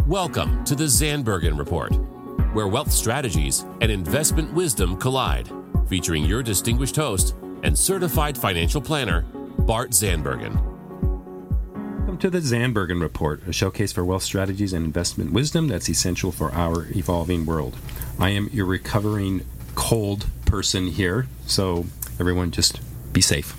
Welcome to the Zandbergen Report, where wealth strategies and investment wisdom collide, featuring your distinguished host and certified financial planner, Bart Zandbergen. Welcome to the Zandbergen Report, a showcase for wealth strategies and investment wisdom that's essential for our evolving world. I am your recovering cold person here, so everyone just be safe.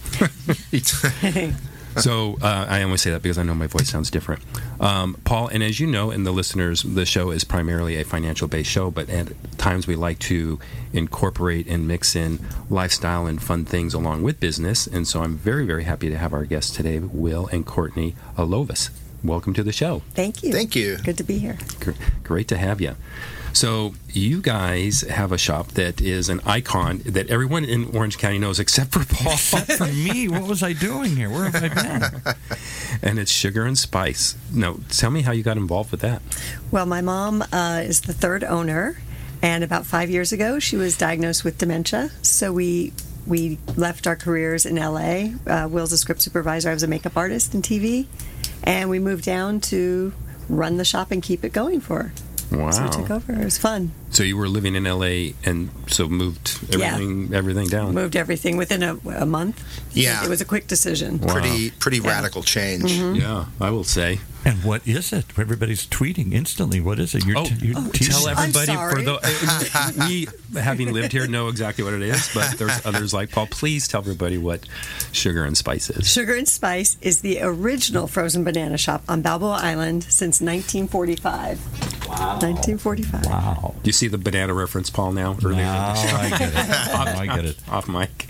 So I always say that because I know my voice sounds different. Paul, and as you know, and the listeners, the show is primarily a financial-based show, but at times we like to incorporate and mix in lifestyle and fun things along with business. And so I'm very, very happy to have our guests today, Will and Courtney Alovis. Welcome to the show. Thank you. Thank you. Good to be here. Great to have you. So you guys have a shop that is an icon that everyone in Orange County knows except for Paul. Except for me. What was I doing here? Where have I been? And it's Sugar and Spice. Now, tell me how you got involved with that. Well, my mom is the third owner, and about 5 years ago, she was diagnosed with dementia. So we left our careers in L.A. Will's a script supervisor. I was a makeup artist in TV. And we moved down to run the shop and keep it going for her. Wow. So we took over. It was fun. So you were living in L.A. and so moved everything down? Moved everything within a month. Yeah. It was a quick decision. Wow. Pretty radical change. Mm-hmm. Yeah, I will say. And what is it? Everybody's tweeting instantly. What is it? You're teasing. Tell everybody. I'm sorry. We, having lived here, know exactly what it is, but there's others like Paul. Please tell everybody what Sugar and Spice is. Sugar and Spice is the original frozen banana shop on Balboa Island since 1945. Wow. 1945. Wow. Do you see the banana reference, Paul, now? Earlier I get it. I get it. Off mic.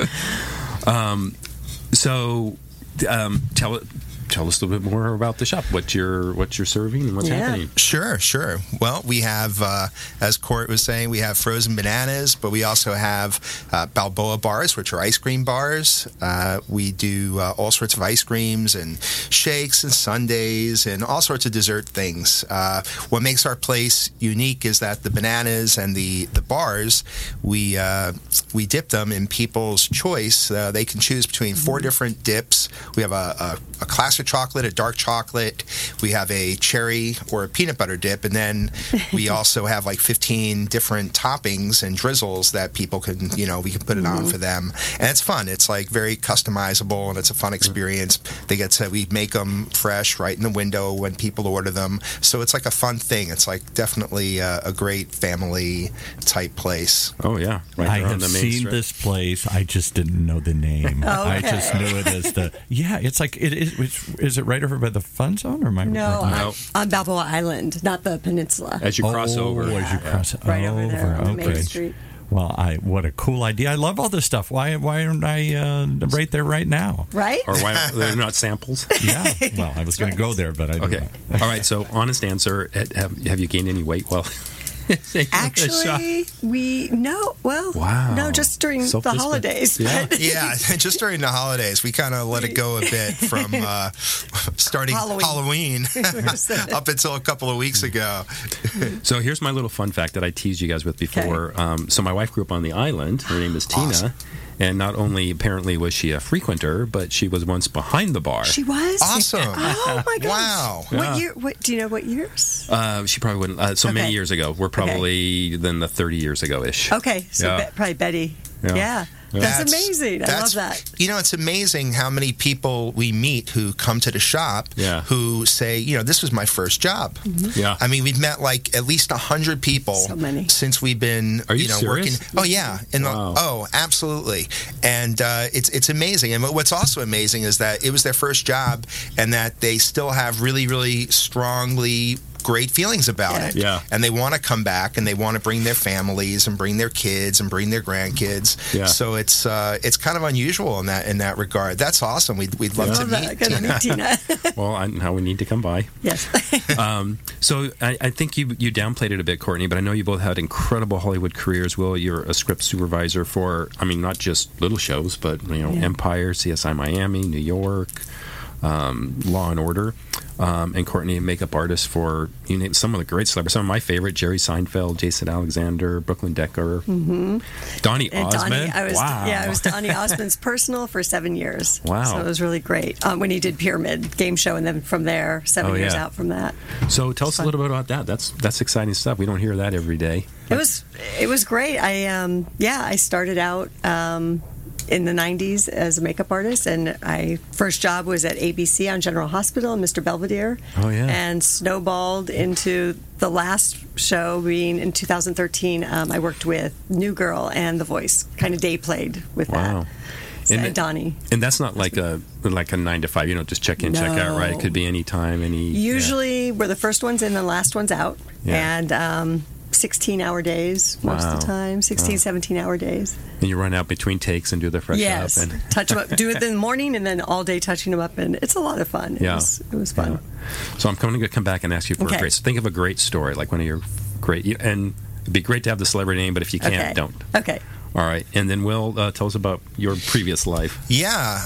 Tell us a little bit more about the shop. What you're serving and what's happening. Sure. Well, we have, as Court was saying, we have frozen bananas, but we also have Balboa bars, which are ice cream bars. We do all sorts of ice creams and shakes and sundaes and all sorts of dessert things. What makes our place unique is that the bananas and the bars, we dip them in people's choice. They can choose between 4 different dips. We have a classic chocolate, a dark chocolate. We have a cherry or a peanut butter dip, and then we also have like 15 different toppings and drizzles that people can, we can put it on for them, and it's fun. It's like very customizable, and it's a fun experience. We make them fresh right in the window when people order them, so it's like a fun thing. It's like definitely a great family type place. Oh yeah, I have seen this place. I just didn't know the name. Okay. I just knew it as it's like it is. Is it right over by the Fun Zone, or am I? No, on Balboa Island, not the peninsula. As you cross over. As you cross right over there on Main Okay. Street. Well, what a cool idea! I love all this stuff. Why aren't I right there right now? Right? Or why they're not samples? Yeah. Well, I was going to go there, but I didn't. Okay. All right. So, honest answer: have you gained any weight? Well. Actually, Wow. no, just during the holidays. Yeah. Yeah, just during the holidays, we kind of let it go a bit from starting Halloween up until a couple of weeks ago. So here's my little fun fact that I teased you guys with before. Okay. So my wife grew up on the island. Her name is Tina. Awesome. And not only apparently was she a frequenter, but she was once behind the bar. She was? Awesome. Oh, my gosh. Wow. What year? Do you know what years? She probably wouldn't. Many years ago. We're probably then the 30 years ago-ish. Okay. So probably Betty. Yeah. That's amazing. I love that. It's amazing how many people we meet who come to the shop who say, this was my first job. Mm-hmm. Yeah. I mean, we've met like at least 100 people since we've been serious? working. Oh, yeah. Wow. Absolutely. And it's amazing. And what's also amazing is that it was their first job and that they still have really, really strongly great feelings about it. Yeah. And they want to come back and they want to bring their families and bring their kids and bring their grandkids. Yeah. So it's kind of unusual in that regard. That's awesome. We'd love to meet Tina. Well, now we need to come by. Yes. So I think you downplayed it a bit, Courtney, but I know you both had incredible Hollywood careers. Will, you're a script supervisor for, not just little shows, but Empire, CSI Miami, New York, Law and Order. and Courtney, makeup artist for some of the great celebrities. Some of my favorite: Jerry Seinfeld, Jason Alexander, Brooklyn Decker, Donny Osmond. I was Donny Osmond's personal for 7 years. Wow, so it was really great when he did Pyramid game show, and then from there 7 years out from that. So tell us a little bit about that. That's exciting stuff. We don't hear that every day. It was great. I started out in the 90s as a makeup artist, and my first job was at ABC on General Hospital and Mr. Belvedere. And snowballed into the last show being in 2013. I worked with New Girl and The Voice, kind of day played with that. And Donnie. And that's not like a 9 to 5. You don't just check in, check out, right? It could be any time, Usually we're the first ones in and the last ones out. And 16-hour days most of the time, 16, 17-hour days. And you run out between takes and do the fresh up. Yes, touch them up. Do it in the morning and then all day touching them up. And it's a lot of fun. It was fun. Yeah. So I'm going to come back and ask you for a great... So think of a great story, like one of your great... And it'd be great to have the celebrity name, but if you can't, don't. Okay. All right. And then Will, tell us about your previous life. Yeah.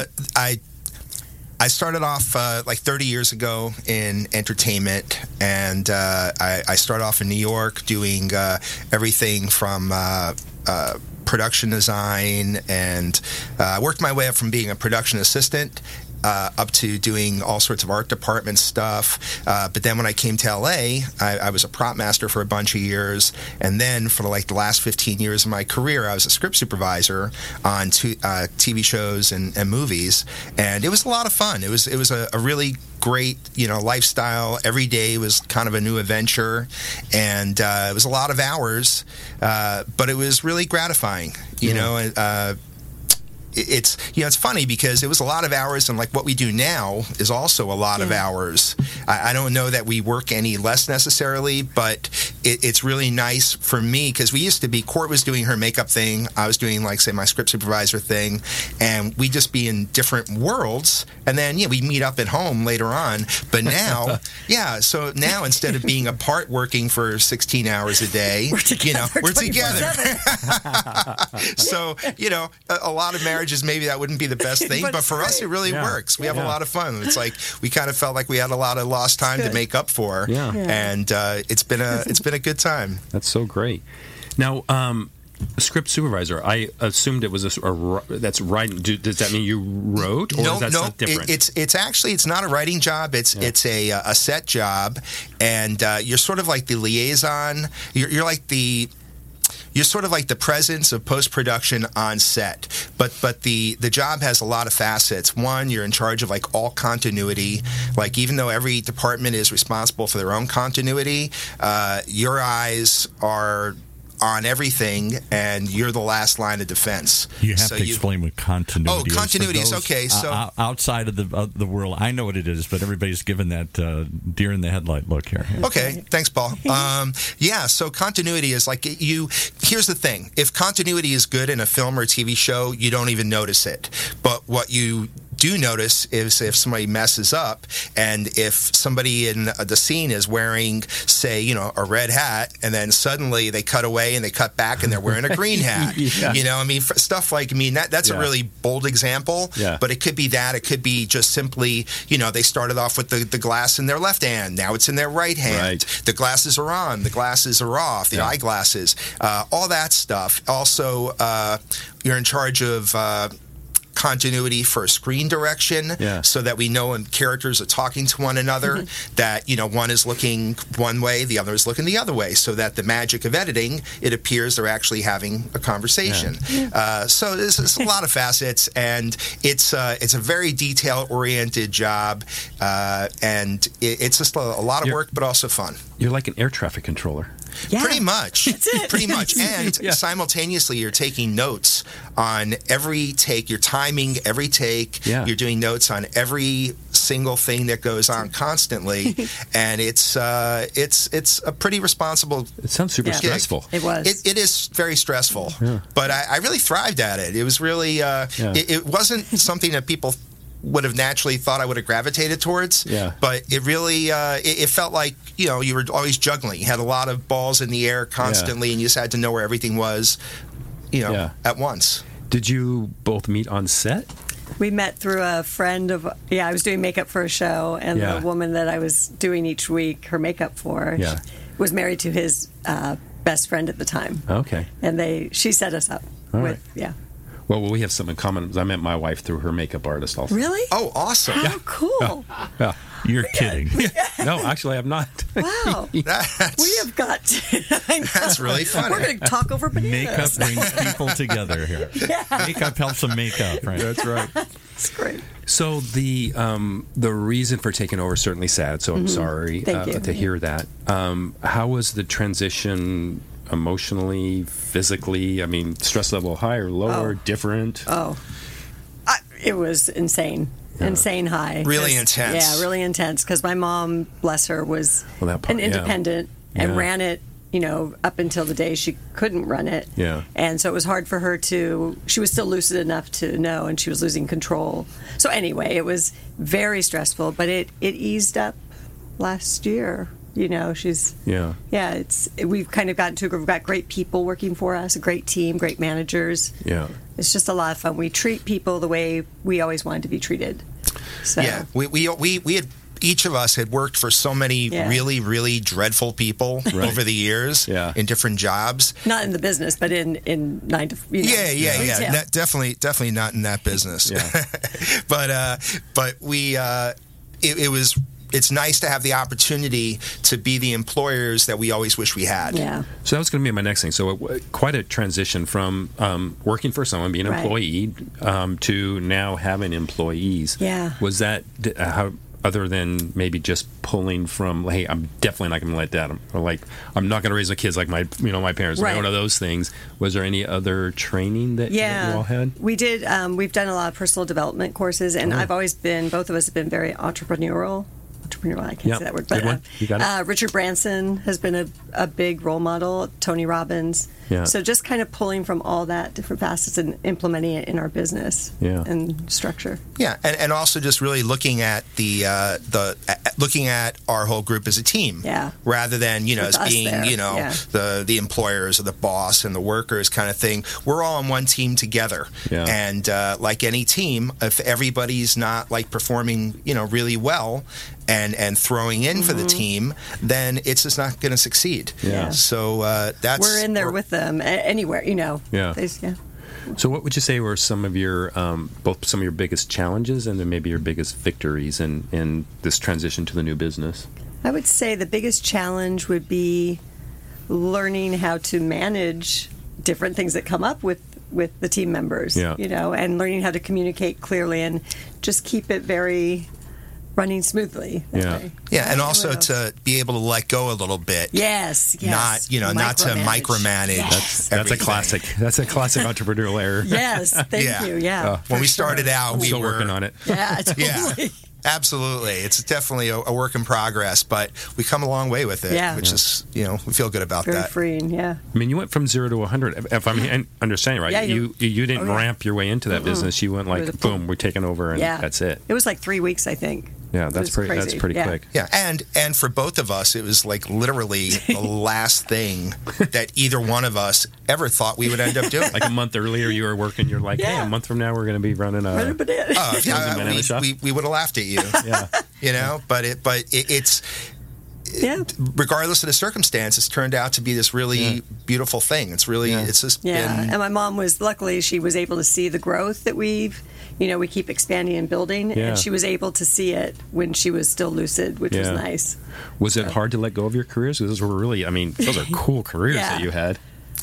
I started off like 30 years ago in entertainment, and I started off in New York doing everything from production design, and I worked my way up from being a production assistant up to doing all sorts of art department stuff. But then when I came to LA, I was a prop master for a bunch of years. And then for like the last 15 years of my career, I was a script supervisor on TV shows and movies. And it was a lot of fun. It was a really great, lifestyle. Every day was kind of a new adventure. And it was a lot of hours, but it was really gratifying, It's funny because it was a lot of hours, and like what we do now is also a lot of hours. I don't know that we work any less necessarily, but it's really nice for me because we used to be, Court was doing her makeup thing, I was doing like, say, my script supervisor thing, and we'd just be in different worlds, and then we'd meet up at home later on. But now, so now instead of being apart working for 16 hours a day, we're together. So, a lot of marriages, maybe that wouldn't be the best thing, but for us, it really works. We have a lot of fun. It's like we kind of felt like we had a lot of lost time to make up for, and it's been a good time. That's so great. Now, script supervisor, I assumed it was that's writing. Does that mean you wrote, or is that something different? It's not a writing job. It's a set job, and you're sort of like the liaison. You're sort of like the presence of post-production on set, but the job has a lot of facets. One, you're in charge of like all continuity. Like even though every department is responsible for their own continuity, your eyes are on everything, and you're the last line of defense. You have to explain what continuity is. Oh, continuity is okay. So outside of the world, I know what it is, but everybody's given that deer in the headlight look here. Okay, thanks, Paul. So continuity is like here's the thing: if continuity is good in a film or a TV show, you don't even notice it. But what you do notice is if somebody messes up, and if somebody in the scene is wearing, say, a red hat, and then suddenly they cut away and they cut back and they're wearing a green hat. Stuff like, that's a really bold example, but it could be that. It could be just simply, they started off with the glass in their left hand. Now it's in their right hand. Right. The glasses are on. The glasses are off. The eyeglasses. All that stuff. Also, you're in charge of continuity for screen direction, so that we know when characters are talking to one another that one is looking one way, the other is looking the other way, so that the magic of editing, it appears they're actually having a conversation. So there's a lot of facets, and it's a very detail oriented job, and it's just a lot of work, but also fun. You're like an air traffic controller. Yeah. Pretty much. Pretty much. And simultaneously, you're taking notes on every take. You're timing every take. Yeah. You're doing notes on every single thing that goes on constantly. And it's a pretty responsible. It sounds super stressful. It was. It is very stressful. Yeah. But I really thrived at it. It was really, it wasn't something that people would have naturally thought I would have gravitated towards. Yeah. But it really, it felt like, you were always juggling. You had a lot of balls in the air constantly, and you just had to know where everything was, at once. Did you both meet on set? We met through a friend of, I was doing makeup for a show, and Yeah. the woman that I was doing each week her makeup for Yeah. was married to his best friend at the time. Okay. And she set us up All with, right. yeah. Well, we have some in common. I met my wife through her makeup artist also. Really? Oh, awesome. How cool. Yeah. You're kidding. No, actually, I'm not. Wow. That's, We have got I know. That's really funny. We're going to talk over Makeup bananas. brings people together here. Makeup helps them make up, right? That's right. It's great. So the reason for taking over is certainly sad. So I'm sorry Thank you. to hear that. How was the transition emotionally, physically? I mean, stress level higher, lower, different? Oh, it was insane. Insane high. Really 'Cause- intense. Yeah, really intense. Because my mom, bless her, was Well, that part, an yeah. independent and Yeah. ran it, up until the day she couldn't run it. Yeah. And so it was hard for her she was still lucid enough to know, and she was losing control. So anyway, it was very stressful, but it eased up last year. She's... Yeah. Yeah, we've kind of gotten to a group. We've got great people working for us, a great team, great managers. Yeah. It's just a lot of fun. We treat people the way we always wanted to be treated. So, Yeah, we had each of us had worked for so many Yeah. really, really dreadful people over the years Yeah. in different jobs. not in the business, but in 9 to Yeah. retail. Definitely not in that business. Yeah. but we it's nice to have the opportunity to be the employers that we always wish we had. Yeah. So that was going to be my next thing. So quite a transition from working for someone, being an Right. employee, to now having employees. Yeah. Was that how? Other than maybe just pulling from, hey, I'm definitely not going to let that, or like, I'm not going to raise my kids like my parents. Right. One of those things. Was there any other training that you all had? We did. We've done a lot of personal development courses, and I've always been, both of us have been very entrepreneurial. I can't Yeah. say that word. Good one. You got it. Richard Branson has been a big role model, Tony Robbins. Yeah. So just kind of pulling from all that different facets and implementing it in our business and structure. Yeah, and also just really looking at looking at our whole group as a team. Yeah. Rather than With as us being there. Yeah. the employers or the boss and the workers kind of thing. We're all on one team together. Yeah. And like any team, if everybody's not like performing really well and throwing in for the team, then it's just not going to succeed. Yeah. So that's We're in there with them anywhere, Yeah. Yeah. So what would you say were some of your both some of your biggest challenges and then maybe your biggest victories in this transition to the new business? I would say the biggest challenge would be learning how to manage different things that come up with the team members, Yeah. and learning how to communicate clearly and just keep it very running smoothly. that Yeah. way. Yeah, and I also don't know. to be able to let go a little bit. Yes. Not not to micromanage. Yes. That's a everything. classic. That's a classic entrepreneurial error. Yes. Thank Yeah. you. Yeah. When we for started sure. out, we Still were working on it. Yeah. Totally. Yeah, absolutely. It's definitely a work in progress, but we come a long way with it, Yeah. which is we feel good about Very that. freeing. Yeah. I mean, you went from 0 to 100. If I'm understanding right, Yeah, you didn't yeah. ramp your way into that business. You went It was like, a- boom, we're taking over, and Yeah. that's it. It was like 3 weeks, I think. Yeah, It that's was pretty. That's crazy. pretty Yeah. quick. Yeah, and for both of us, it was like literally the last thing that either one of us ever thought we would end up doing. Like a month earlier, you were working. You're like, hey, Yeah. a month from now, we're going to be running a. Right up it is. banana shop? we would have laughed at you, Yeah. But it's Yeah. regardless of the circumstance, it's turned out to be this really beautiful thing. It's really it's just Yeah, been and my mom luckily she was able to see the growth that we keep expanding and building, Yeah. and she was able to see it when she was still lucid, which was Yeah. nice. Was it hard to let go of your careers? Because those were really, those are cool careers Yeah. that you had.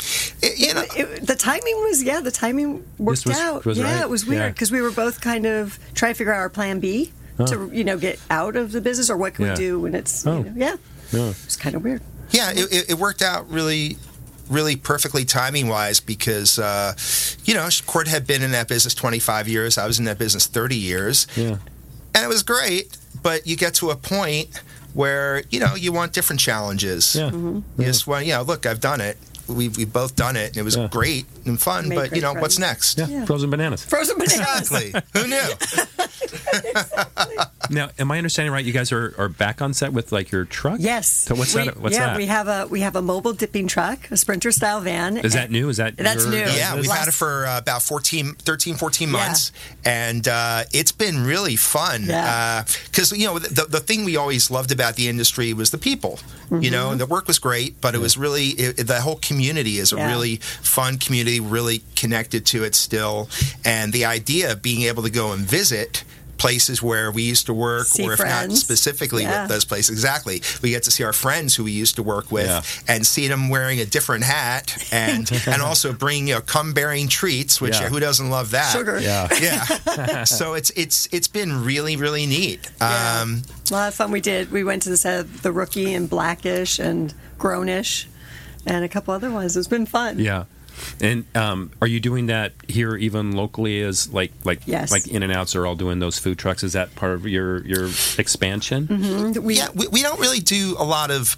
The timing worked was out. right. Yeah, it was Yeah. weird because we were both kind of trying to figure out our plan B to get out of the business, or what can Yeah. we do when it's Oh. yeah. Yeah. It's kind of weird. Yeah, it worked out really, really perfectly timing wise because, Court had been in that business 25 years. I was in that business 30 years. Yeah. And it was great, but you get to a point where, you want different challenges. Yeah. Mm-hmm. You just want, look, I've done it. We've both done it, and it was Yeah. great and fun, Made but, great what's friends. next? Yeah. Yeah. Frozen bananas. Frozen bananas. Exactly. Who knew? Now, am I understanding right? You guys are back on set with like your truck? Yes. So what's that? What's that? we have a mobile dipping truck, a Sprinter style van. Is that new? Is that That's your- new. Yeah, we've had it for about 14 months, and it's been really fun. Yeah. Because, the thing we always loved about the industry was the people. And the work was great, but it was really, the whole community is a really fun community, really connected to it still. And the idea of being able to go and visit places where we used to work, See or if not friends. specifically with those places. Exactly. We get to see our friends who we used to work with and see them wearing a different hat and also bring cum-bearing treats, which who doesn't love that? Sugar. Yeah. So it's been really, really neat. A lot of fun. We went to the set of The Rookie and Blackish and Grownish and a couple other ones. It's been fun. Yeah. And are you doing that here even locally as like Yes. like In-N-Outs are all doing those food trucks? Is that part of your expansion? We don't really do a lot of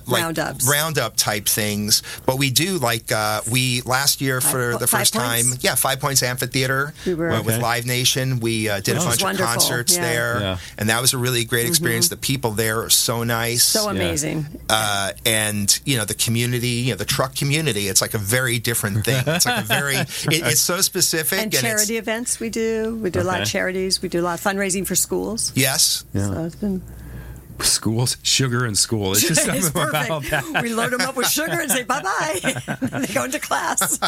roundup type things, but we do we last year for the first time, 5 Points Amphitheater with Live Nation. We did a bunch of concerts there, and that was a really great experience. The people there are so nice, so amazing, and the community, the truck community. It's like a very different thing. It's like a very it's so specific. And charity events we do a lot of charities. We do a lot of fundraising for schools. Yes. So it's been schools, sugar in school. It's just it's something about perfect. that. We load them up with sugar and say bye-bye. They go into class.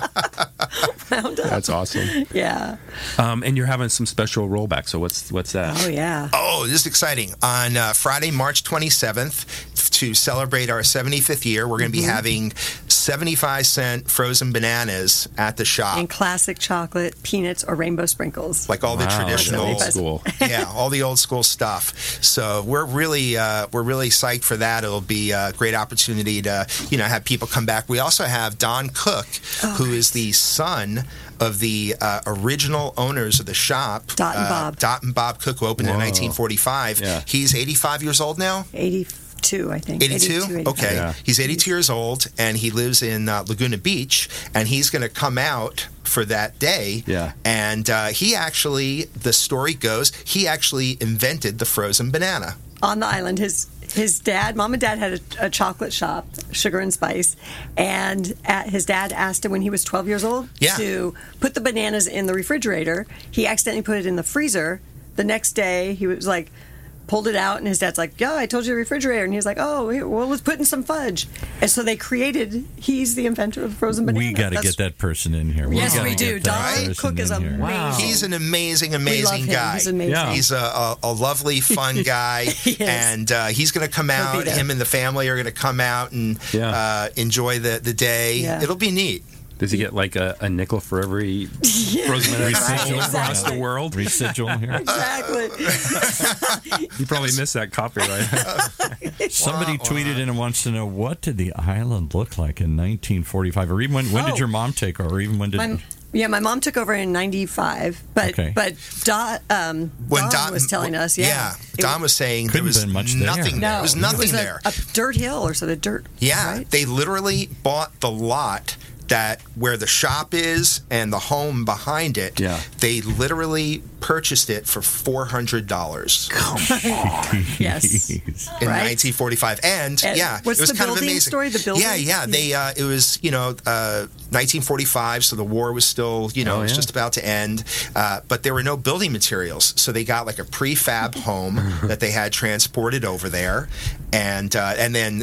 Round up. That's awesome. Yeah. And you're having some special rollback. So what's that? Oh, yeah. Oh, this is exciting. On Friday, March 27th, to celebrate our 75th year, we're going to be having 75-cent frozen bananas at the shop. And classic chocolate, peanuts, or rainbow sprinkles. Like all the traditional, old school. all the old school stuff. So we're really psyched for that. It'll be a great opportunity to have people come back. We also have Don Cook, who is the son of the original owners of the shop, Dot and Bob Cook, who opened in 1945. Yeah. He's 85 years old now. 82, I think. 82? Okay. Yeah. He's 82 years old, and he lives in Laguna Beach, and he's going to come out for that day. Yeah. And he actually, the story goes, he actually invented the frozen banana. On the island, his dad, mom and dad had a chocolate shop, Sugar and Spice, and his dad asked him when he was 12 years old to put the bananas in the refrigerator. He accidentally put it in the freezer. The next day, he was like, pulled it out, and his dad's like, I told you the refrigerator. And he's like, let's put in some fudge. And so he's the inventor of frozen banana. We got to get that person in here. Yes, we do. Don Cook is amazing. Wow. He's an amazing We love him. guy. He's amazing. Yeah. He's a lovely, fun guy, and he's going to come out. there. Him and the family are going to come out and enjoy the day. Yeah. It'll be neat. Does he get like a nickel for every frozen banana Residual across the world? Residual here. Exactly. You probably missed that copyright. Somebody tweeted in and wants to know, what did the island look like in 1945? Or even when did your mom take over? Or even when did... My mom took over in 95, but Don was telling us, Don was saying there was nothing there. There was nothing there. A dirt hill or so, the dirt. Yeah, right? They literally bought the lot where the shop is and the home behind it. Yeah. They literally purchased it for $400 Yes. in 1945. And what's it was the kind of building amazing. story? The building? Yeah. They it was 1945, so the war was still it was just about to end. But there were no building materials, so they got like a prefab home that they had transported over there, and then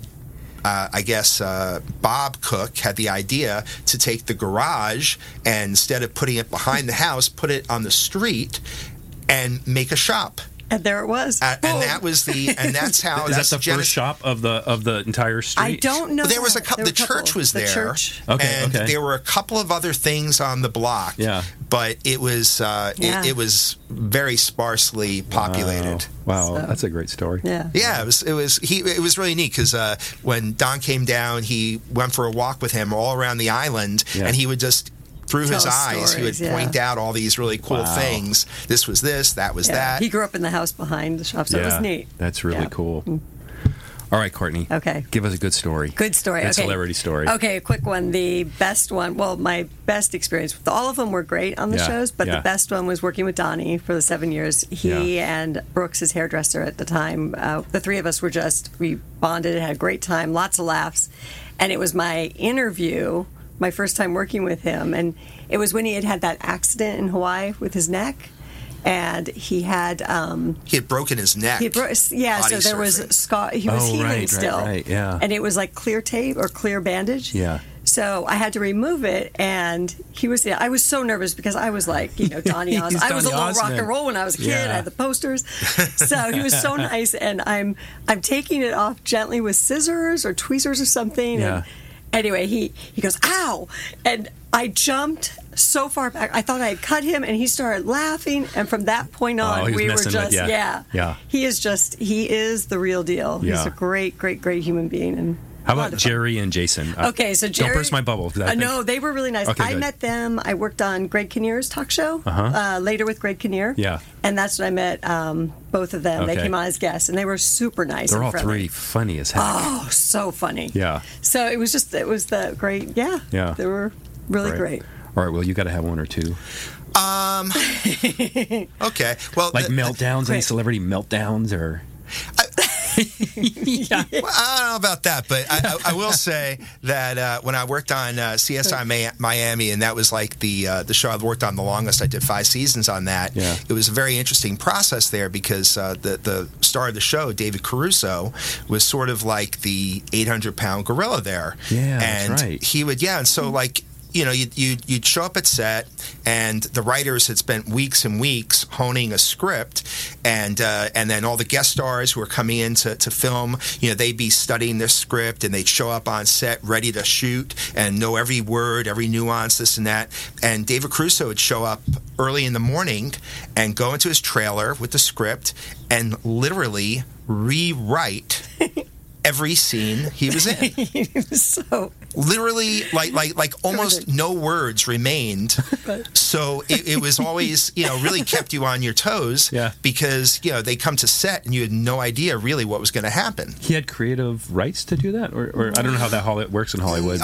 Bob Cook had the idea to take the garage and instead of putting it behind the house, put it on the street and make a shop. And there it was. And that's how. Is that the first shop of the entire street? I don't know. There was a couple. The church was there. Church. And there were a couple of other things on the block. Yeah. But it was it was very sparsely populated. Wow, that's a great story. Yeah. Yeah, it was really neat because when Don came down, he went for a walk with him all around the island, and he would just. Through his eyes, he would point out all these really cool things. This was this, that was that. He grew up in the house behind the shop, so it was neat. That's really cool. All right, Courtney. Okay. Give us a good story. Good story. Good Okay. celebrity story. Okay, a quick one. The best one, well, my best experience, all of them were great on the Yeah, shows, but yeah. the best one was working with Donnie for the 7 years. He and Brooks, his hairdresser at the time, the three of us we bonded, had a great time, lots of laughs. And it was my interview, my first time working with him. And it was when he had that accident in Hawaii with his neck. And he had broken his neck. so Body there was surfing. scar. He was healing still, right, yeah. and it was like clear tape or clear bandage. Yeah. So I had to remove it, and I was so nervous because I was like, Donnie Osmond. He's I was a Donnie little rock Osmond. and roll when I was a kid. Yeah. I had the posters. So he was so nice, and I'm taking it off gently with scissors or tweezers or something. Yeah. And anyway, he goes, "Ow!" And I jumped so far back. I thought I had cut him, and he started laughing. And from that point on, he was we were messing just, with you. Yeah. He is the real deal. Yeah. He's a great, great, great human being. And How a lot about of fun. Jerry and Jason? Okay, so Jerry. Don't burst my bubble. No, they were really nice. Okay, I good. met them. I worked on Greg Kinnear's talk show later with Greg Kinnear. Yeah. And that's when I met both of them. They Okay. came on as guests, and they were super nice. They're and all friendly. three funny as heck. Oh, so funny. Yeah. So it was the great. Yeah. Yeah. They were really great. All right, well, you got to have one or two. Okay. Well, Like meltdowns, any celebrity meltdowns or... Well, I don't know about that, but I will say that when I worked on CSI Miami, and that was like the show I've worked on the longest, I did 5 seasons on that. Yeah. It was a very interesting process there because the star of the show, David Caruso, was sort of like the 800-pound gorilla there. Yeah, and that's right. He would, and so like. You'd show up at set, and the writers had spent weeks and weeks honing a script, and then all the guest stars who were coming in to film, they'd be studying this script, and they'd show up on set ready to shoot and know every word, every nuance, this and that. And David Caruso would show up early in the morning and go into his trailer with the script and literally rewrite every scene he was in. He was so Literally, like almost no words remained. So it was always, really kept you on your toes. Yeah. Because, they come to set and you had no idea really what was going to happen. He had creative rights to do that? Or I don't know how that works in Hollywood.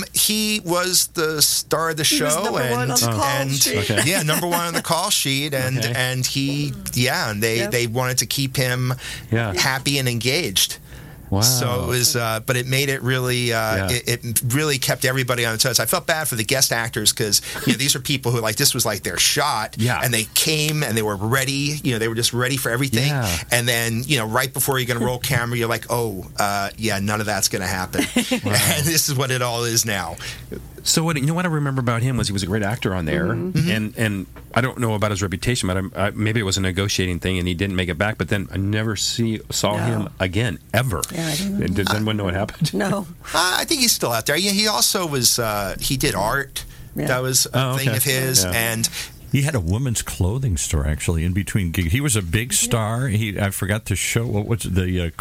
He was the star of the show. was number one on the call sheet. Okay. Yeah, number one on the call sheet. And Okay. and he, and they wanted to keep him happy and engaged. Wow. So it was, but it made it really, it really kept everybody on their toes. I felt bad for the guest actors because these are people who this was like their shot, and they came and they were ready. They were just ready for everything. Yeah. And then right before you're going to roll camera, you're like, none of that's going to happen. And this is what it all is now. So what I remember about him was he was a great actor on there, and I don't know about his reputation, but maybe it was a negotiating thing, and he didn't make it back. But then I never saw him again ever. Yeah, I don't know. Does anyone know what happened? no. I think he's still out there. Yeah, he also was. He did art. Yeah. That was a thing of his, and. He had a women's clothing store actually in between gigs. He was a big star. I forgot the show. What was it, the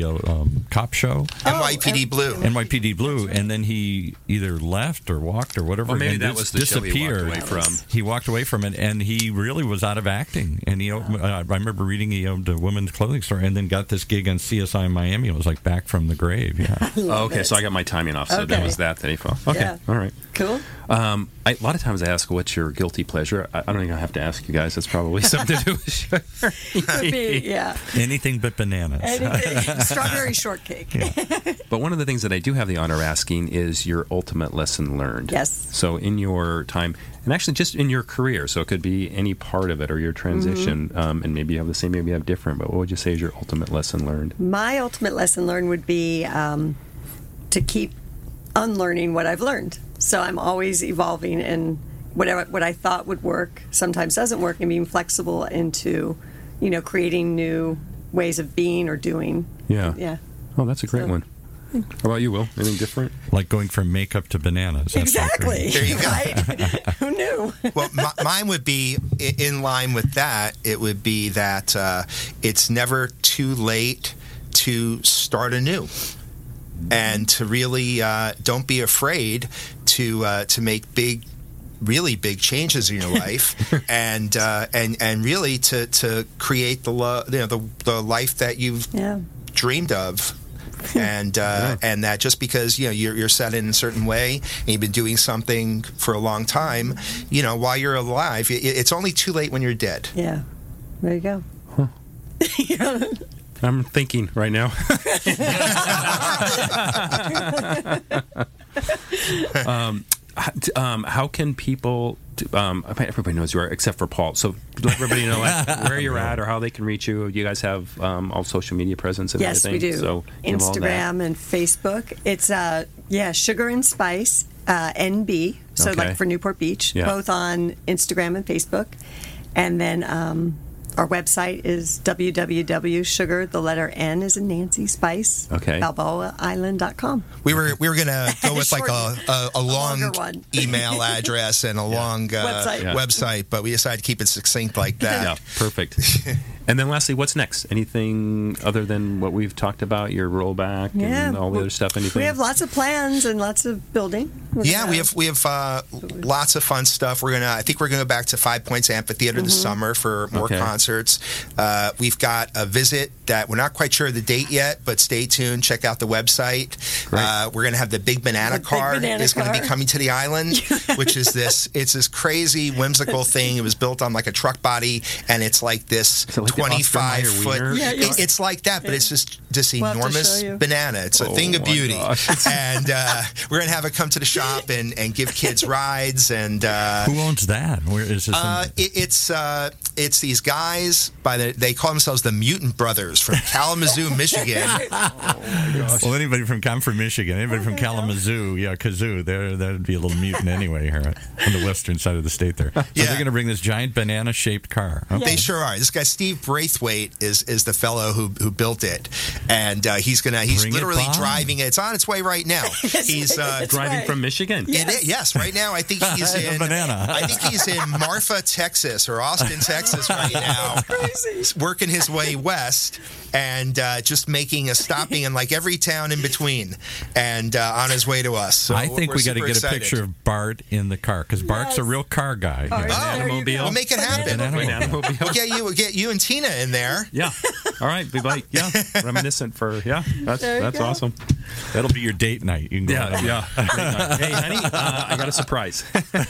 cop show? NYPD Blue. NYPD Blue, and then he either left or walked or whatever. Or maybe and that was the show he walked away from. He walked away from it, and he really was out of acting. And I remember reading he owned a women's clothing store, and then got this gig on CSI Miami. It was like back from the grave. Yeah. Okay, so I got my timing off. So that was that he fell. Okay, Yeah. all right. Cool. A lot of times I ask, what's your guilty pleasure? I don't think I have to ask you guys. That's probably something to do with sugar. Could be, yeah. Anything but bananas. Anything. Strawberry shortcake. But one of the things that I do have the honor of asking is your ultimate lesson learned. Yes. So in your time, and actually just in your career, so it could be any part of it or your transition, and maybe you have the same, maybe you have different, but what would you say is your ultimate lesson learned? My ultimate lesson learned would be to keep unlearning what I've learned. So I'm always evolving, and what I thought would work sometimes doesn't work, and being flexible into, creating new ways of being or doing. Yeah. Yeah. Oh, that's a great one. How about you, Will? Anything different? Like going from makeup to bananas. That's Exactly. There you go. Right? Who knew? Well, mine would be in line with that. It would be that it's never too late to start anew, and to really don't be afraid to make really big changes in your life, and really to create the life that you've dreamed of and that just because you're set in a certain way and you've been doing something for a long time, while you're alive, it's only too late when you're dead. Yeah, there you go. Huh. I'm thinking right now. How can people? Everybody knows you are, except for Paul. So let everybody know where you're at or how they can reach you. You guys have all social media presence and yes, everything. Yes, we do. So Instagram and Facebook. It's Sugar and Spice NB. So like for Newport Beach, both on Instagram and Facebook, and then. Our website is www.sugar, the letter N is in Nancy, Spice, BalboaIsland.com. We were going to go with like a long email address and a long website, but we decided to keep it succinct like that. Yeah, perfect. And then lastly, what's next? Anything other than what we've talked about, your rollback and all the other stuff? Anything? We have lots of plans and lots of building. We have lots of fun stuff. I think we're going to go back to 5 Points Amphitheater this summer for more concerts. We've got a visit that we're not quite sure of the date yet, but stay tuned. Check out the website. We're going to have the Big Banana Car is going to be coming to the island, which is it's this crazy whimsical thing. It was built on like a truck body, and it's like this 25-foot. It's like that, but it's just this enormous banana. It's a thing of beauty, and we're going to have it come to the shop and give kids rides. And who owns that? Where is this? It's these guys they call themselves the Mutant Brothers from Kalamazoo, Michigan. Well, I'm from Michigan. Anybody from Kalamazoo, Kazoo, that'd be a little mutant anyway here on the western side of the state there. So they're going to bring this giant banana-shaped car. Okay. They sure are. This guy Steve Braithwaite is the fellow who built it, and he's literally driving it. It's on its way right now. He's driving from Michigan. Yes, right now. I think he's in banana. I think he's in Marfa, Texas, or Austin, Texas right now. Crazy. Working his way west and just stopping in like every town in between, and on his way to us. So I think we got to get a picture of Bart in the car because Bart's a real car guy. Banana-mobile. We'll make it happen. We'll get you and Tina in there. Yeah. All right. Be like, reminiscent for that's awesome. That'll be your date night. You can go Hey, honey, I got a surprise.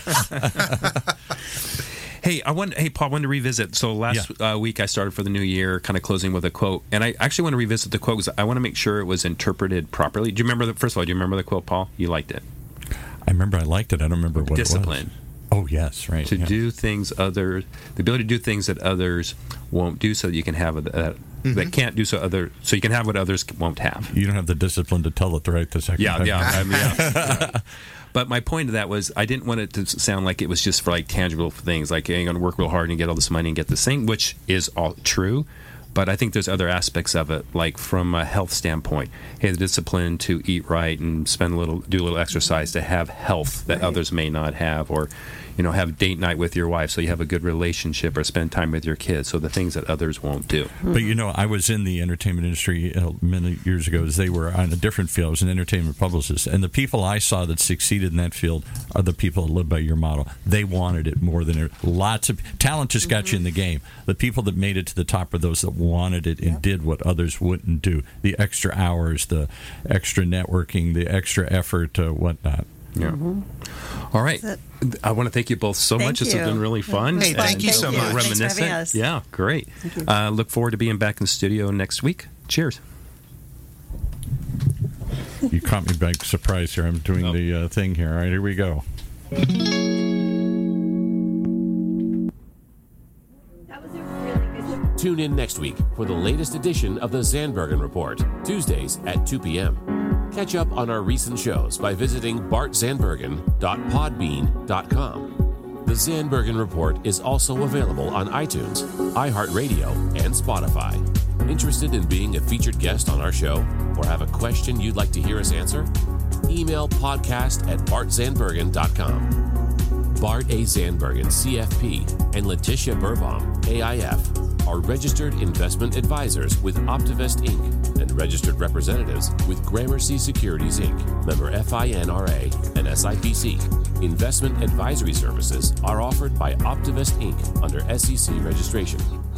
Hey, Paul, I wanted to revisit. So last week I started for the new year, kind of closing with a quote, and I actually want to revisit the quote because I want to make sure it was interpreted properly. Do you remember first of all? Do you remember the quote, Paul? You liked it. I remember I liked it. I don't remember what discipline. It was. Oh yes, right. To do things the ability to do things that others won't do, so that you can have that can't do so you can have what others won't have. You don't have the discipline to tell it right the second time. Yeah. But my point of that was I didn't want it to sound like it was just for like tangible things, like you're going to work real hard and get all this money and get this thing, which is all true. But I think there's other aspects of it, like from a health standpoint. Hey, the discipline to eat right and do a little exercise to have health that others may not have, or have date night with your wife so you have a good relationship, or spend time with your kids. So the things that others won't do. But I was in the entertainment industry many years ago. As they were on a different field. I was an entertainment publicist, and the people I saw that succeeded in that field are the people that live by your model. They wanted it more than lots of talent just got you in the game. The people that made it to the top are those that wanted it and did what others wouldn't do. The extra hours, the extra networking, the extra effort, whatnot. Yeah. All right. I want to thank you both so much. This has been really fun. Hey, thank you so much. Reminiscent. Thanks for having us. Yeah, great. Look forward to being back in the studio next week. Cheers. You caught me by surprise here. I'm doing the thing here. All right, here we go. Tune in next week for the latest edition of the Zandbergen Report, Tuesdays at 2 p.m. Catch up on our recent shows by visiting bartzandbergen.podbean.com. The Zandbergen Report is also available on iTunes, iHeartRadio, and Spotify. Interested in being a featured guest on our show, or have a question you'd like to hear us answer? Email podcast@bartzandbergen.com. Bart A. Zandbergen, CFP, and Letitia Burbaum, AIF, are registered investment advisors with Optivest Inc. and registered representatives with Gramercy Securities Inc., member FINRA and SIPC. Investment advisory services are offered by Optivest Inc. under SEC registration.